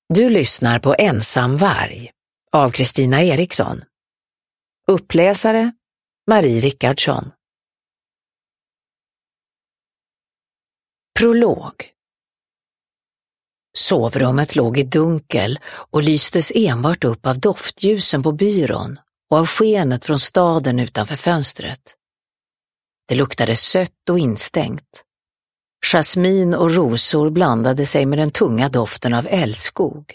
Du lyssnar på Ensam varg av Kristina Eriksson. Uppläsare Marie Rickardsson. Prolog. Sovrummet låg i dunkel och lystes enbart upp av doftljusen på byrån och av skenet från staden utanför fönstret. Det luktade sött och instängt. Jasmin och rosor blandade sig med den tunga doften av älskog.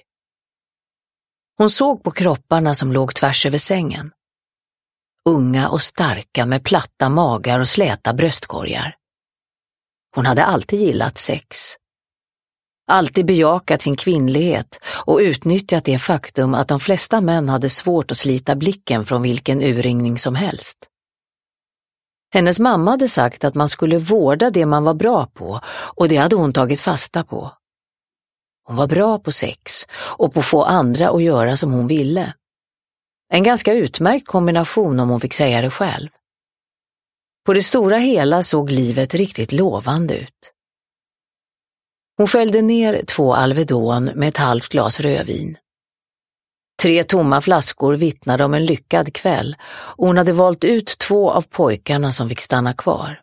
Hon såg på kropparna som låg tvärs över sängen. Unga och starka med platta magar och släta bröstkorgar. Hon hade alltid gillat sex. Alltid bejakat sin kvinnlighet och utnyttjat det faktum att de flesta män hade svårt att slita blicken från vilken urringning som helst. Hennes mamma hade sagt att man skulle vårda det man var bra på, och det hade hon tagit fasta på. Hon var bra på sex och på att få andra att göra som hon ville. En ganska utmärkt kombination om hon fick säga det själv. På det stora hela såg livet riktigt lovande ut. Hon skällde ner 2 Alvedon med ett halvt glas rödvin. 3 tomma flaskor vittnade om en lyckad kväll, och hon hade valt ut 2 av pojkarna som fick stanna kvar.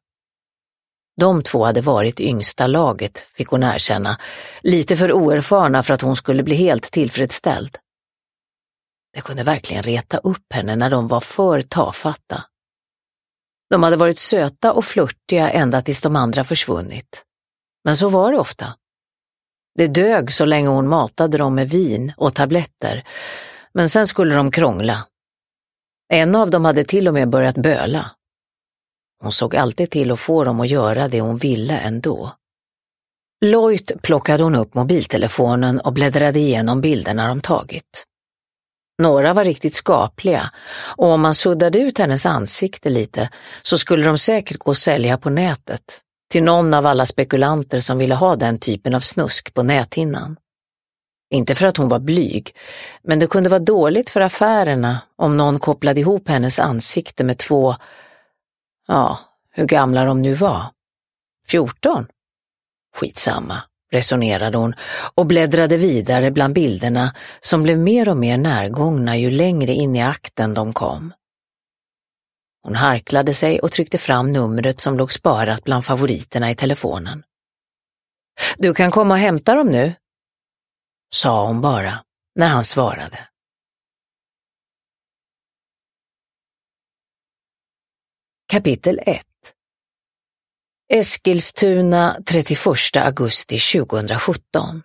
De 2 hade varit yngsta laget, fick hon erkänna, lite för oerfarna för att hon skulle bli helt tillfredsställd. Det kunde verkligen reta upp henne när de var för tafatta. De hade varit söta och flörtiga ända tills de andra försvunnit. Men så var det ofta. Det dög så länge hon matade dem med vin och tabletter, men sen skulle de krångla. En av dem hade till och med börjat böla. Hon såg alltid till att få dem att göra det hon ville ändå. Lojt plockade hon upp mobiltelefonen och bläddrade igenom bilderna de tagit. Några var riktigt skapliga, och om man suddade ut hennes ansikte lite så skulle de säkert gå att sälja på nätet till någon av alla spekulanter som ville ha den typen av snusk på näthinnan. Inte för att hon var blyg, men det kunde vara dåligt för affärerna om någon kopplade ihop hennes ansikte med 2, hur gamla de nu var. 14? Skitsamma, resonerade hon och bläddrade vidare bland bilderna som blev mer och mer närgångna ju längre in i akten de kom. Hon harklade sig och tryckte fram numret som låg sparat bland favoriterna i telefonen. Du kan komma och hämta dem nu, sa hon bara när han svarade. Kapitel 1. Eskilstuna 31 augusti 2017.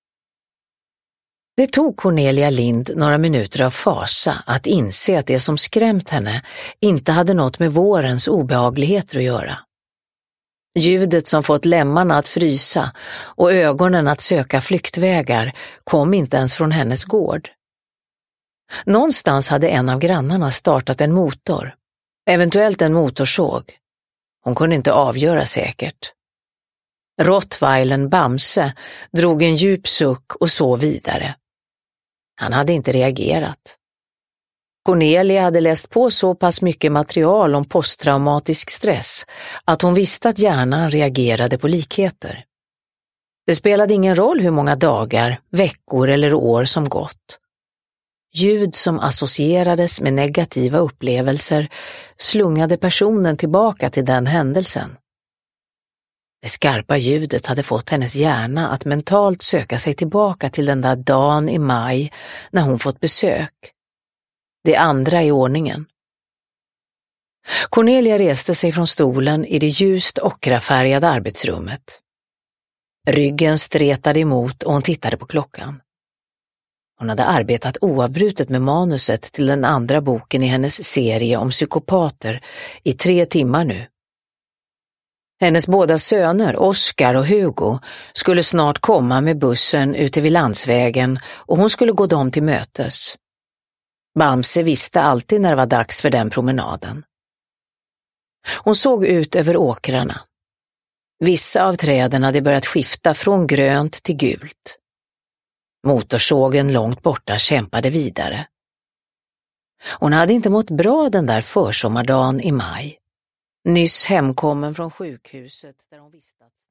Det tog Cornelia Lind några minuter av fasa att inse att det som skrämt henne inte hade något med vårens obehagligheter att göra. Ljudet som fått lemmarna att frysa och ögonen att söka flyktvägar kom inte ens från hennes gård. Någonstans hade en av grannarna startat en motor, eventuellt en motorsåg. Hon kunde inte avgöra säkert. Rottweilern Bamse drog en djup suck och så vidare. Han hade inte reagerat. Cornelia hade läst på så pass mycket material om posttraumatisk stress att hon visste att hjärnan reagerade på likheter. Det spelade ingen roll hur många dagar, veckor eller år som gått. Ljud som associerades med negativa upplevelser slungade personen tillbaka till den händelsen. Det skarpa ljudet hade fått hennes hjärna att mentalt söka sig tillbaka till den där dagen i maj när hon fått besök. Det andra i ordningen. Cornelia reste sig från stolen i det ljust ockrafärgade arbetsrummet. Ryggen stretade emot och hon tittade på klockan. Hon hade arbetat oavbrutet med manuset till den andra boken i hennes serie om psykopater i 3 timmar nu. Hennes båda söner, Oskar och Hugo, skulle snart komma med bussen ute vid landsvägen och hon skulle gå dem till mötes. Bamse visste alltid när det var dags för den promenaden. Hon såg ut över åkrarna. Vissa av träden hade börjat skifta från grönt till gult. Motorsågen långt borta kämpade vidare. Hon hade inte mått bra den där försommardagen i maj. Nyss hemkommen från sjukhuset där hon vistats.